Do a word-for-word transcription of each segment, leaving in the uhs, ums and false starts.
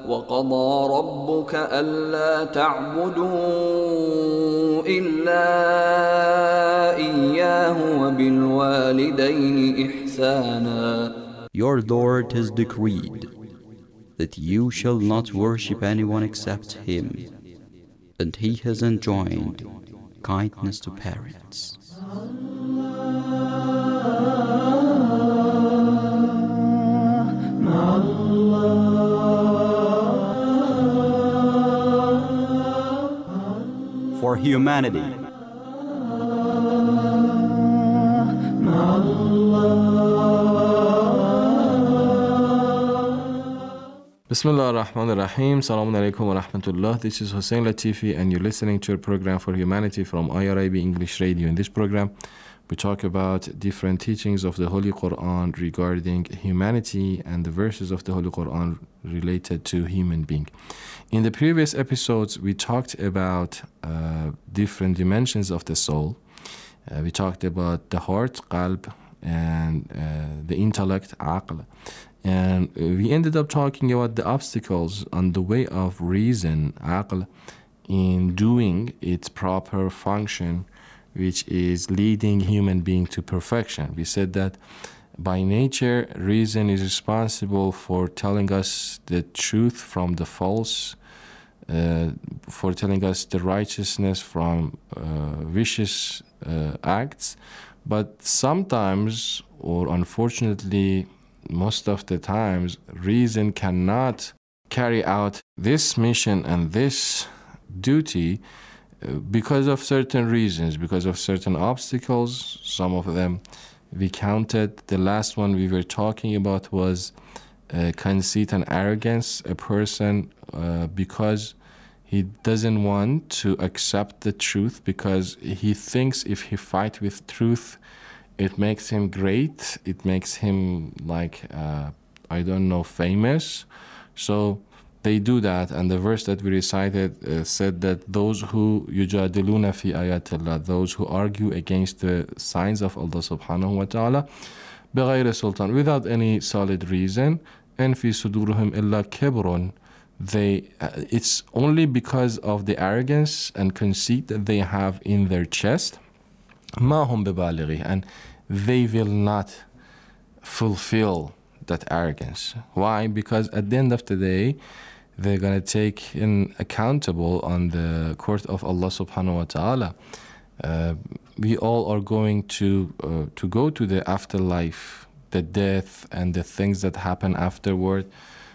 وقضى ربك ألا تعبدوا إلا إياه وبالوالدين إحسانا. Your Lord has decreed that you shall not worship anyone except Him, and He has enjoined kindness to parents. For humanity. Bismillah ar-Rahman ar-Rahim. Assalamu alaikum wa rahmatullah. This is Hussein Latifi and you're listening to a program for humanity from I R I B English Radio. In this program, we talk about different teachings of the Holy Quran regarding humanity and the verses of the Holy Quran related to human being. In the previous episodes, we talked about uh, different dimensions of the soul. Uh, we talked about the heart, qalb, and uh, the intellect, aql. And we ended up talking about the obstacles on the way of reason, aql, in doing its proper function, which is leading human being to perfection. We said that by nature, reason is responsible for telling us the truth from the false, uh, for telling us the righteousness from uh, vicious uh, acts. But sometimes, or unfortunately, most of the times, reason cannot carry out this mission and this duty uh, because of certain reasons, because of certain obstacles. Some of them we counted. The last one we were talking about was uh, conceit and arrogance. A person, uh, because he doesn't want to accept the truth, because he thinks if he fight with truth, it makes him great. It makes him like, uh, I don't know, famous. So they do that. And the verse that we recited uh, said that those who yujadiluna fi ayatillah, those who argue against the signs of Allah subhanahu wa ta'ala, بغير sultan, without any solid reason, and fi sudurhum illa kibrun, they, uh, it's only because of the arrogance and conceit that they have in their chest. ما هم ببالغي, and they will not fulfill that arrogance. Why? Because at the end of the day, they're going to take in accountable on the court of Allah subhanahu wa ta'ala. Uh, we all are going to uh, to go to the afterlife. The death and the things that happen afterward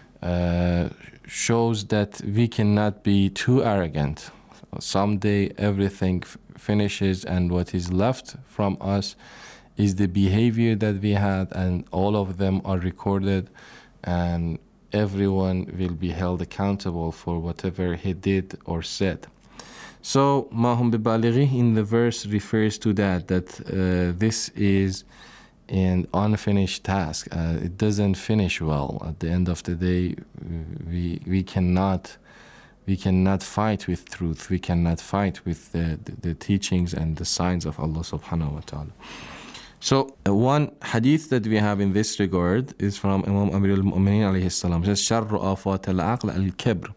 uh, shows that we cannot be too arrogant. Someday everything f- finishes, and what is left from us is the behavior that we had, and all of them are recorded, and everyone will be held accountable for whatever he did or said. So, ma hum bibalighi in the verse refers to that, that uh, this is an unfinished task. Uh, it doesn't finish well. At the end of the day, we we cannot we cannot fight with truth. We cannot fight with the, the, the teachings and the signs of Allah subhanahu wa ta'ala. So uh, one hadith that we have in this regard is from Imam Amir al-Mu'mineen alayhi salam. It says, شَرُّ آفَاتِ الْعَقْلِ الْكِبْرِ.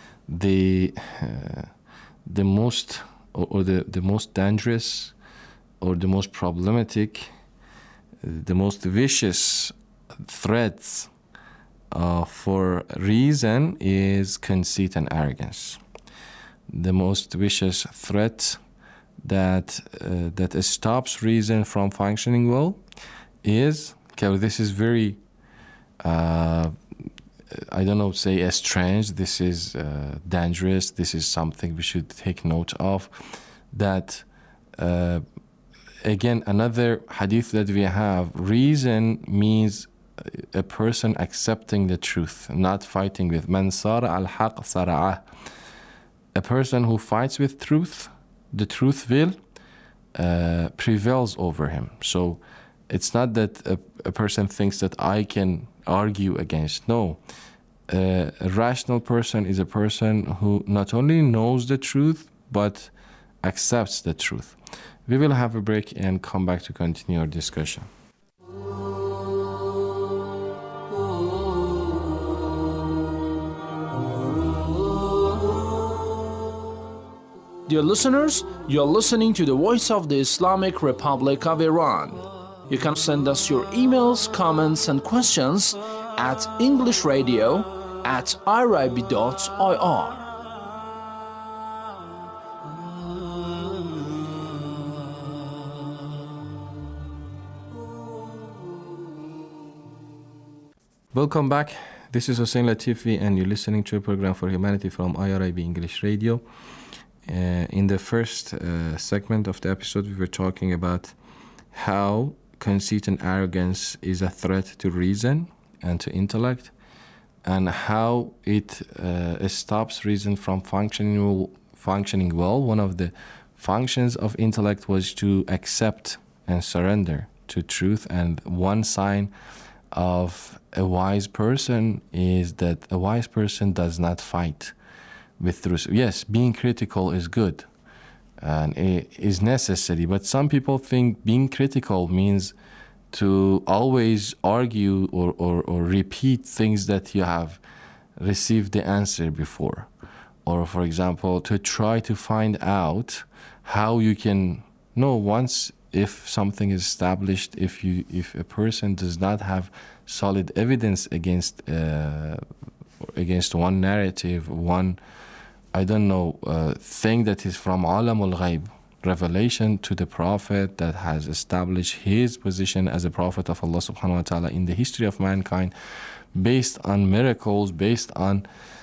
The, uh, the most, or, or the, the most dangerous, or the most problematic, the most vicious threats uh, for reason is conceit and arrogance. The most vicious threat that uh, that stops reason from functioning well is, okay, this is very, uh, I don't know, say strange, this is uh, dangerous, this is something we should take note of, that uh, again, another hadith that we have, reason means a person accepting the truth, not fighting with. Man sara al-haq sara'ah. A person who fights with truth, the truth will uh, prevails over him. So it's not that a, a person thinks that I can argue against. No. Uh, a rational person is a person who not only knows the truth, but accepts the truth. We will have a break and come back to continue our discussion. Dear listeners, you're listening to the Voice of the Islamic Republic of Iran. You can send us your emails, comments, and questions at englishradio at irib dot i r. Welcome back. This is Hussein Latifi, and you're listening to a program for humanity from I R I B English Radio. Uh, in the first uh, segment of the episode, we were talking about how conceit and arrogance is a threat to reason and to intellect, and how it uh, stops reason from functioning, functioning well. One of the functions of intellect was to accept and surrender to truth, and one sign of a wise person is that a wise person does not fight with truth. Yes, being critical is good and it is necessary, but some people think being critical means to always argue or, or, or repeat things that you have received the answer before. Or, for example, to try to find out how you can know once if something is established, if you if a person does not have solid evidence against uh, against one narrative, one, I don't know, uh, thing that is from Alamul Ghaib, revelation to the Prophet that has established his position as a Prophet of Allah subhanahu wa ta'ala in the history of mankind, based on miracles, based on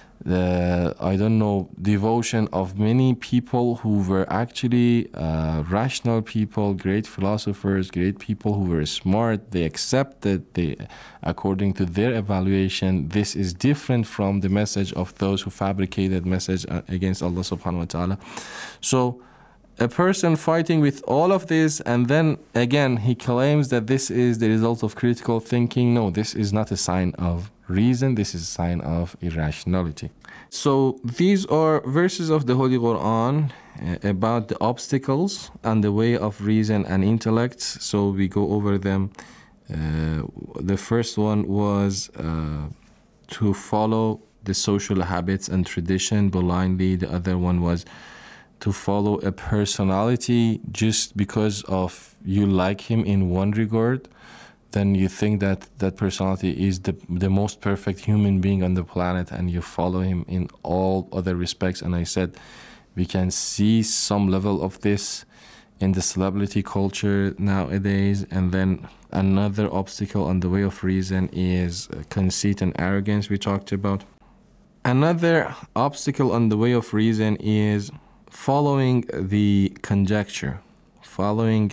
the, I don't know, devotion of many people who were actually uh, rational people, great philosophers, great people who were smart. They accepted, they, according to their evaluation, this is different from the message of those who fabricated message against Allah subhanahu wa ta'ala. So a person fighting with all of this, and then again he claims that this is the result of critical thinking. No, this is not a sign of reason, this is a sign of irrationality. So these are verses of the Holy Quran uh, about the obstacles on the way of reason and intellect. So we go over them. Uh, the first one was uh, to follow the social habits and tradition blindly. The other one was to follow a personality just because of you like him in one regard. Then you think that that personality is the the most perfect human being on the planet, and you follow him in all other respects. And I said we can see some level of this in the celebrity culture nowadays. And then another obstacle on the way of reason is conceit and arrogance we talked about. Another obstacle on the way of reason is following the conjecture, following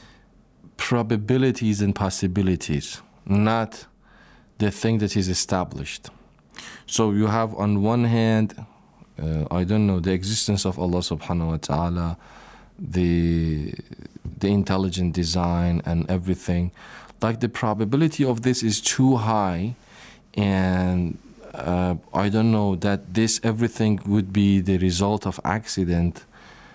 probabilities and possibilities, not the thing that is established. So you have on one hand, uh, I don't know, the existence of Allah subhanahu wa ta'ala, the, the intelligent design and everything. Like the probability of this is too high, and uh, I don't know, that this everything would be the result of accident.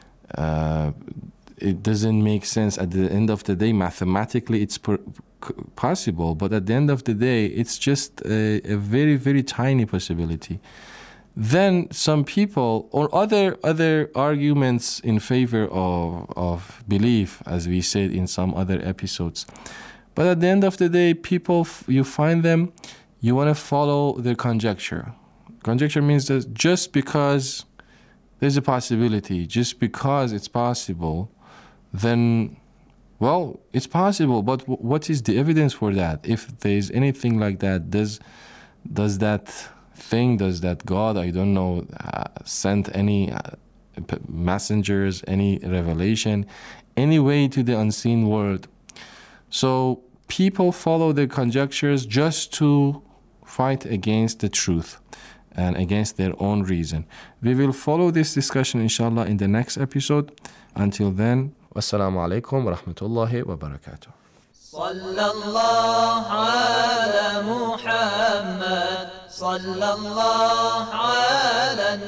Uh, It doesn't make sense. At the end of the day, mathematically it's per- possible, but at the end of the day, it's just a, a very, very tiny possibility. Then some people, or other other arguments in favor of, of belief, as we said in some other episodes. But at the end of the day, people, you find them, you want to follow their conjecture. Conjecture means that just because there's a possibility, just because it's possible, then, well, it's possible, but w- what is the evidence for that? If there's anything like that, does does that thing, does that God, I don't know, uh, send any uh, p- messengers, any revelation, any way to the unseen world? So people follow their conjectures just to fight against the truth and against their own reason. We will follow this discussion, inshallah, in the next episode. Until then, wassalamu alaikum wa rahmatullahi wa barakatuh. Sallallahu ala Muhammad, sallallahu ala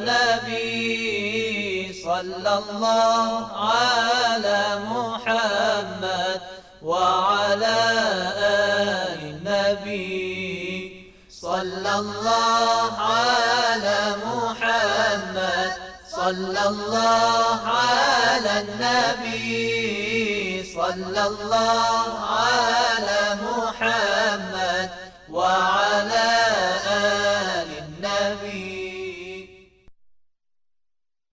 Nabi, sallallahu ala Muhammad wa ala ali Nabi, sallallahu ala Muhammad. صلى الله على النبي صلى الله على محمد وعلى